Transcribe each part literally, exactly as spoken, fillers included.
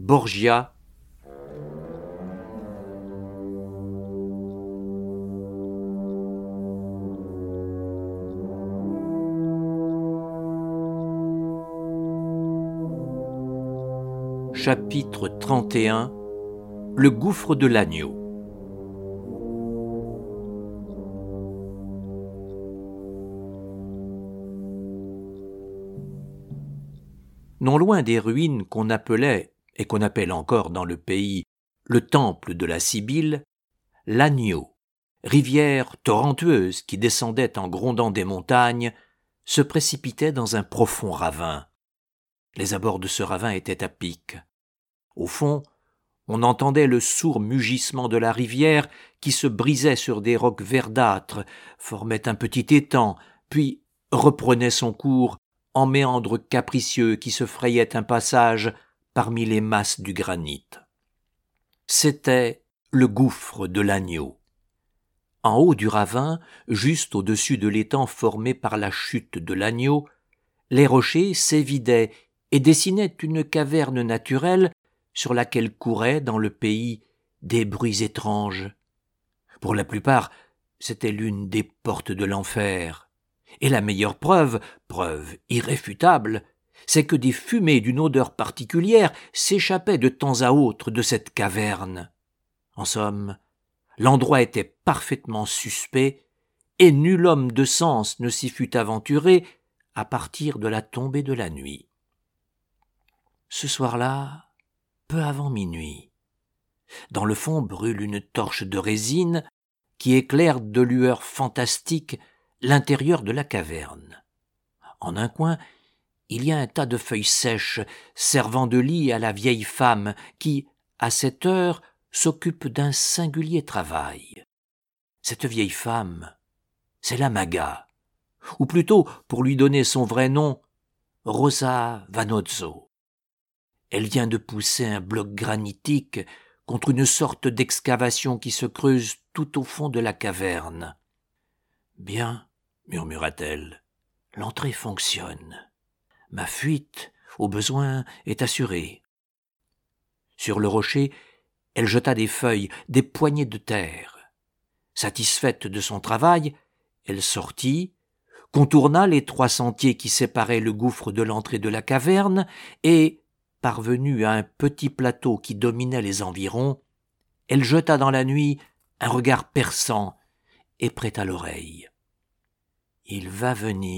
Borgia. Chapitre trente et un. Le gouffre de l'agneau. Non loin des ruines qu'on appelait, et qu'on appelle encore dans le pays, le temple de la Sibylle, l'Agneau, rivière torrentueuse qui descendait en grondant des montagnes, se précipitait dans un profond ravin. Les abords de ce ravin étaient à pic. Au fond, on entendait le sourd mugissement de la rivière qui se brisait sur des rocs verdâtres, formait un petit étang, puis reprenait son cours en méandres capricieux qui se frayaient un passage parmi les masses du granit. C'était le gouffre de l'Agneau. En haut du ravin, juste au-dessus de l'étang formé par la chute de l'Agneau, les rochers s'évidaient et dessinaient une caverne naturelle sur laquelle couraient dans le pays des bruits étranges. Pour la plupart, c'était l'une des portes de l'enfer. Et la meilleure preuve, preuve irréfutable, c'est que des fumées d'une odeur particulière s'échappaient de temps à autre de cette caverne. En somme, l'endroit était parfaitement suspect, et nul homme de sens ne s'y fût aventuré à partir de la tombée de la nuit. Ce soir-là, peu avant minuit, dans le fond brûle une torche de résine qui éclaire de lueurs fantastiques l'intérieur de la caverne. En un coin, il y a un tas de feuilles sèches servant de lit à la vieille femme qui, à cette heure, s'occupe d'un singulier travail. Cette vieille femme, c'est la Maga, ou plutôt, pour lui donner son vrai nom, Rosa Vanozzo. Elle vient de pousser un bloc granitique contre une sorte d'excavation qui se creuse tout au fond de la caverne. « Bien, » murmura-t-elle, « l'entrée fonctionne. Ma fuite, au besoin, est assurée. » Sur le rocher, elle jeta des feuilles, des poignées de terre. Satisfaite de son travail, elle sortit, contourna les trois sentiers qui séparaient le gouffre de l'entrée de la caverne et, parvenue à un petit plateau qui dominait les environs, elle jeta dans la nuit un regard perçant et prêta l'oreille. « Il va venir, »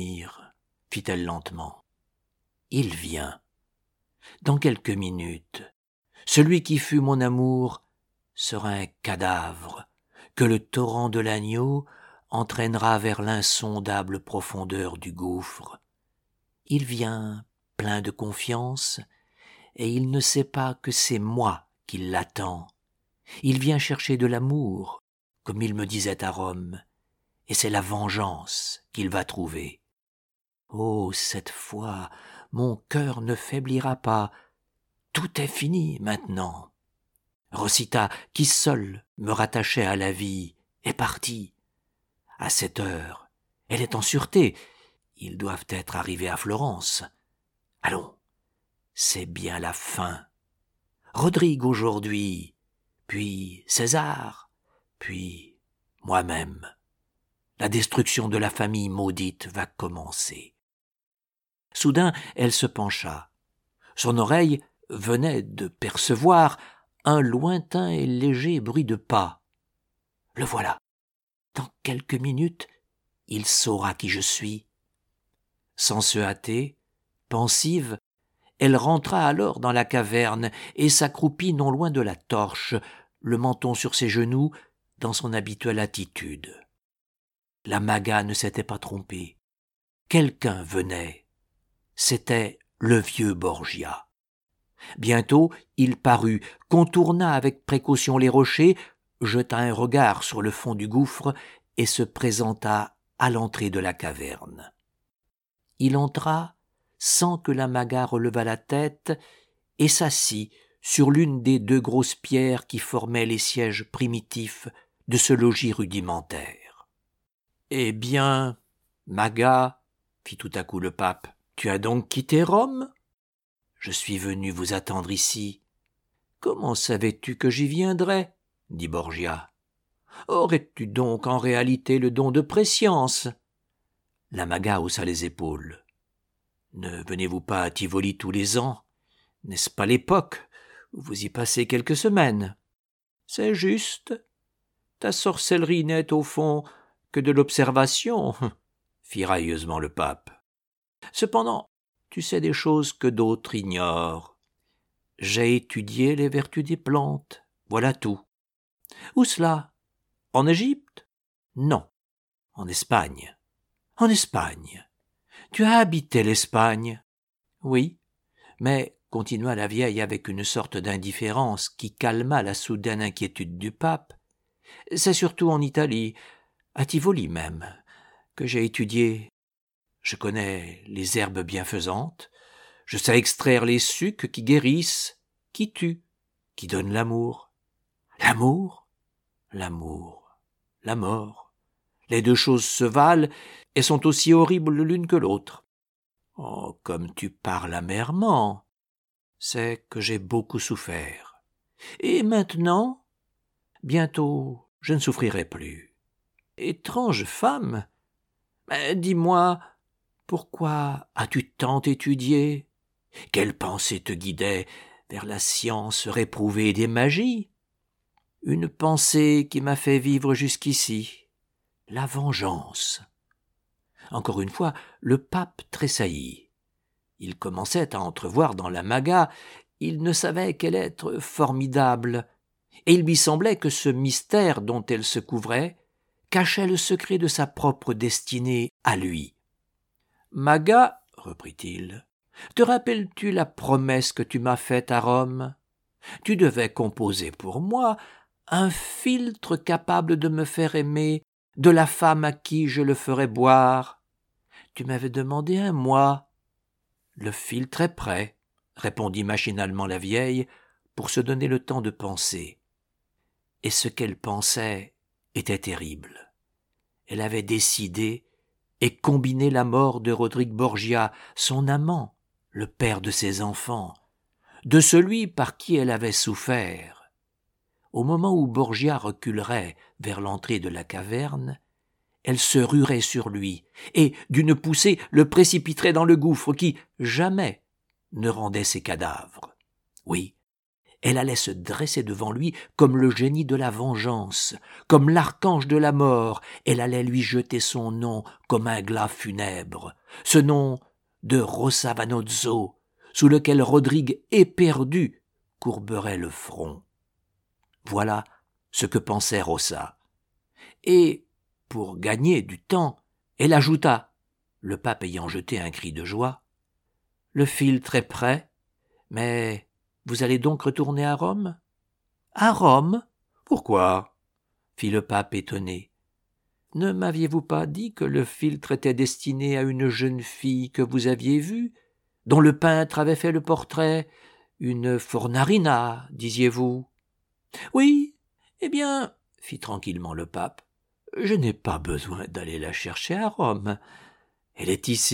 fit-elle lentement. « Il vient. Dans quelques minutes, celui qui fut mon amour sera un cadavre que le torrent de l'Agneau entraînera vers l'insondable profondeur du gouffre. Il vient plein de confiance, et il ne sait pas que c'est moi qui l'attends. Il vient chercher de l'amour, comme il me disait à Rome, et c'est la vengeance qu'il va trouver. Oh, cette fois, mon cœur ne faiblira pas. Tout est fini maintenant. Rosita, qui seule me rattachait à la vie, est partie. À cette heure, elle est en sûreté. Ils doivent être arrivés à Florence. Allons, c'est bien la fin. Rodrigue aujourd'hui, puis César, puis moi-même. La destruction de la famille maudite va commencer. Soudain, elle se pencha. Son oreille venait de percevoir un lointain et léger bruit de pas. Le voilà. Dans quelques minutes, il saura qui je suis. Sans se hâter, pensive, elle rentra alors dans la caverne et s'accroupit non loin de la torche, le menton sur ses genoux, dans son habituelle attitude. La Maga ne s'était pas trompée. Quelqu'un venait. C'était le vieux Borgia. Bientôt, il parut, contourna avec précaution les rochers, jeta un regard sur le fond du gouffre et se présenta à l'entrée de la caverne. Il entra sans que la Maga relevât la tête et s'assit sur l'une des deux grosses pierres qui formaient les sièges primitifs de ce logis rudimentaire. « Eh bien, Maga, » fit tout à coup le pape, « tu as donc quitté Rome ? Je suis venu vous attendre ici, « Comment savais-tu que j'y viendrais ?» dit Borgia. « Aurais-tu donc en réalité le don de prescience ?» La Maga haussa les épaules. « Ne venez-vous pas à Tivoli tous les ans? N'est-ce pas l'époque où vous y passez quelques semaines ?»« C'est juste. Ta sorcellerie n'est au fond que de l'observation, » fit railleusement le pape. « Cependant, tu sais des choses que d'autres ignorent. J'ai étudié les vertus des plantes, voilà tout. »« Où cela? En Égypte? »« Non, en Espagne. »« En Espagne? Tu as habité l'Espagne? »« Oui, mais, continua la vieille avec une sorte d'indifférence qui calma la soudaine inquiétude du pape, c'est surtout en Italie, à Tivoli même, que j'ai étudié. Je connais les herbes bienfaisantes, je sais extraire les sucs qui guérissent, qui tuent, qui donnent l'amour. L'amour, l'amour, la mort. Les deux choses se valent et sont aussi horribles l'une que l'autre. Oh, comme tu parles amèrement, c'est que j'ai beaucoup souffert. Et maintenant, bientôt, je ne souffrirai plus. Étrange femme, mais dis-moi, pourquoi as-tu tant étudié? Quelle pensée te guidait vers la science réprouvée des magies? Une pensée qui m'a fait vivre jusqu'ici, la vengeance. Encore une fois, le pape tressaillit. Il commençait à entrevoir dans la Maga, il ne savait quel être formidable, et il lui semblait que ce mystère dont elle se couvrait cachait le secret de sa propre destinée à lui. « Maga, reprit-il, te rappelles-tu la promesse que tu m'as faite à Rome? Tu devais composer pour moi un philtre capable de me faire aimer de la femme à qui je le ferais boire. Tu m'avais demandé un mois. Le philtre est prêt, répondit machinalement la vieille, pour se donner le temps de penser. Et ce qu'elle pensait était terrible. Elle avait décidé et combiné la mort de Rodrigue Borgia, son amant, le père de ses enfants, de celui par qui elle avait souffert. Au moment où Borgia reculerait vers l'entrée de la caverne, elle se ruerait sur lui et, d'une poussée, le précipiterait dans le gouffre qui, jamais, ne rendait ses cadavres. Oui, elle allait se dresser devant lui comme le génie de la vengeance, comme l'archange de la mort. Elle allait lui jeter son nom comme un glas funèbre, ce nom de Rossa Vanozzo, sous lequel Rodrigue éperdu courberait le front. Voilà ce que pensait Rossa. Et, pour gagner du temps, elle ajouta, le pape ayant jeté un cri de joie, « Le philtre est prêt, mais vous allez donc retourner à Rome ?»« À Rome ? Pourquoi ?» fit le pape étonné. « Ne m'aviez-vous pas dit que le philtre était destiné à une jeune fille que vous aviez vue, dont le peintre avait fait le portrait, une Fornarina, disiez-vous ?»« Oui, eh bien, fit tranquillement le pape, je n'ai pas besoin d'aller la chercher à Rome. Elle est ici. »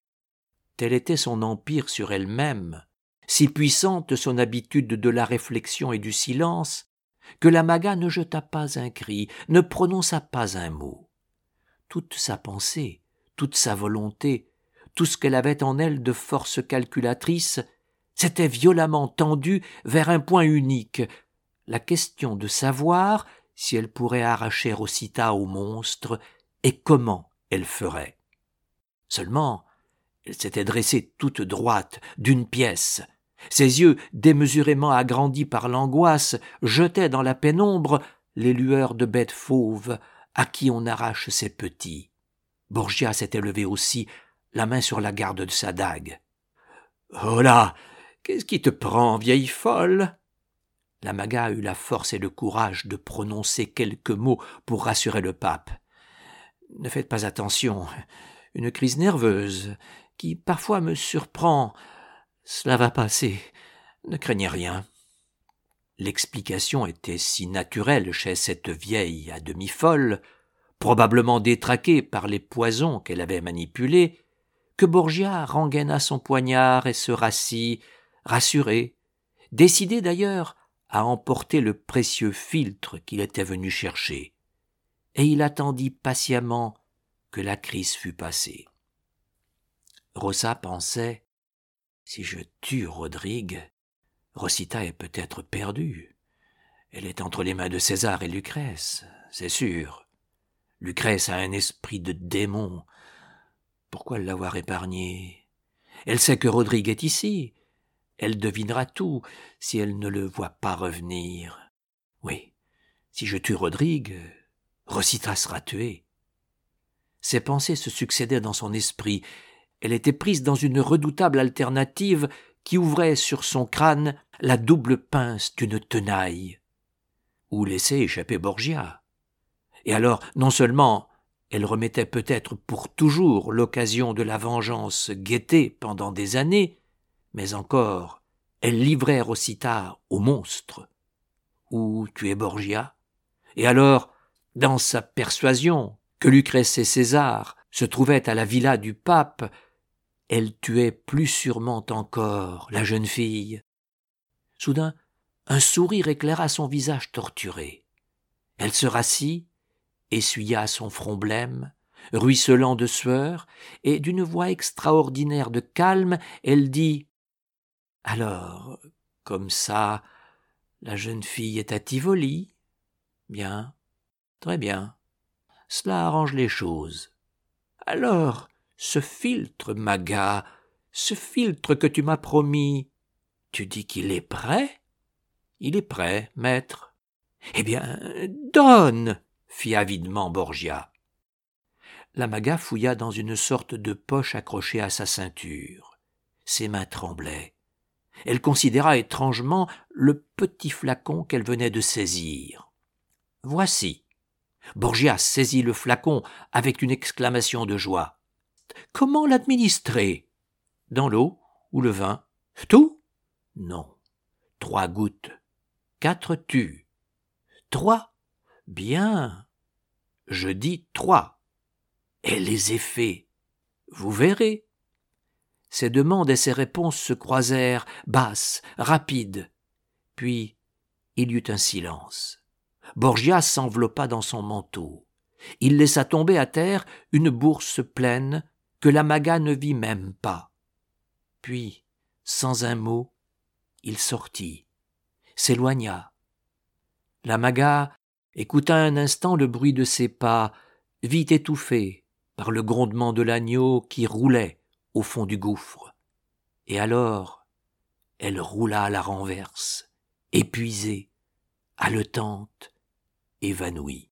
Tel était son empire sur elle-même, si puissante son habitude de la réflexion et du silence, que la Maga ne jeta pas un cri, ne prononça pas un mot. Toute sa pensée, toute sa volonté, tout ce qu'elle avait en elle de force calculatrice, s'était violemment tendu vers un point unique, la question de savoir si elle pourrait arracher Rosita au monstre et comment elle ferait. Seulement, elle s'était dressée toute droite, d'une pièce. Ses yeux, démesurément agrandis par l'angoisse, jetaient dans la pénombre les lueurs de bêtes fauves à qui on arrache ses petits. Borgia s'était levé aussi, la main sur la garde de sa dague. « Oh là, qu'est-ce qui te prend, vieille folle ?» La Maga eut la force et le courage de prononcer quelques mots pour rassurer le pape. « Ne faites pas attention, une crise nerveuse qui parfois me surprend. Cela va passer, ne craignez rien. » L'explication était si naturelle chez cette vieille à demi folle, probablement détraquée par les poisons qu'elle avait manipulés, que Borgia rengaina son poignard et se rassit, rassuré, décidé d'ailleurs à emporter le précieux philtre qu'il était venu chercher, et il attendit patiemment que la crise fût passée. Rosa pensait, si je tue Rodrigue, Rosita est peut-être perdue. Elle est entre les mains de César et Lucrèce, c'est sûr. Lucrèce a un esprit de démon. Pourquoi l'avoir épargnée? Elle sait que Rodrigue est ici. Elle devinera tout si elle ne le voit pas revenir. Oui, si je tue Rodrigue, Rosita sera tuée. Ces pensées se succédaient dans son esprit. Elle était prise dans une redoutable alternative qui ouvrait sur son crâne la double pince d'une tenaille. Ou laisser échapper Borgia. Et alors, non seulement elle remettait peut-être pour toujours l'occasion de la vengeance guettée pendant des années, mais encore, elle livrait Rosita au monstre. Ou tuer Borgia. Et alors, dans sa persuasion que Lucrèce et César se trouvaient à la villa du pape, elle tuait plus sûrement encore la jeune fille. Soudain, un sourire éclaira son visage torturé. Elle se rassit, essuya son front blême, ruisselant de sueur, et d'une voix extraordinaire de calme, elle dit « Alors, comme ça, la jeune fille est à Tivoli ? Bien, très bien, cela arrange les choses. Alors, ce philtre, Maga, ce philtre que tu m'as promis, tu dis qu'il est prêt ? Il est prêt, maître. Eh bien, donne, fit avidement Borgia. La Maga fouilla dans une sorte de poche accrochée à sa ceinture. Ses mains tremblaient. Elle considéra étrangement le petit flacon qu'elle venait de saisir. « Voici !» Borgia saisit le flacon avec une exclamation de joie. « Comment l'administrer ? Dans l'eau ou le vin ? Tout ? Non. Trois gouttes. Quatre tues. Trois ? Bien. Je dis trois. Et les effets ? Vous verrez. » Ses demandes et ses réponses se croisèrent, basses, rapides. Puis, il y eut un silence. Borgia s'enveloppa dans son manteau. Il laissa tomber à terre une bourse pleine que la Maga ne vit même pas. Puis, sans un mot, il sortit, s'éloigna. La Maga écouta un instant le bruit de ses pas, vite étouffé par le grondement de l'agneau qui roulait au fond du gouffre. Et alors, elle roula à la renverse, épuisée, haletante, évanouie.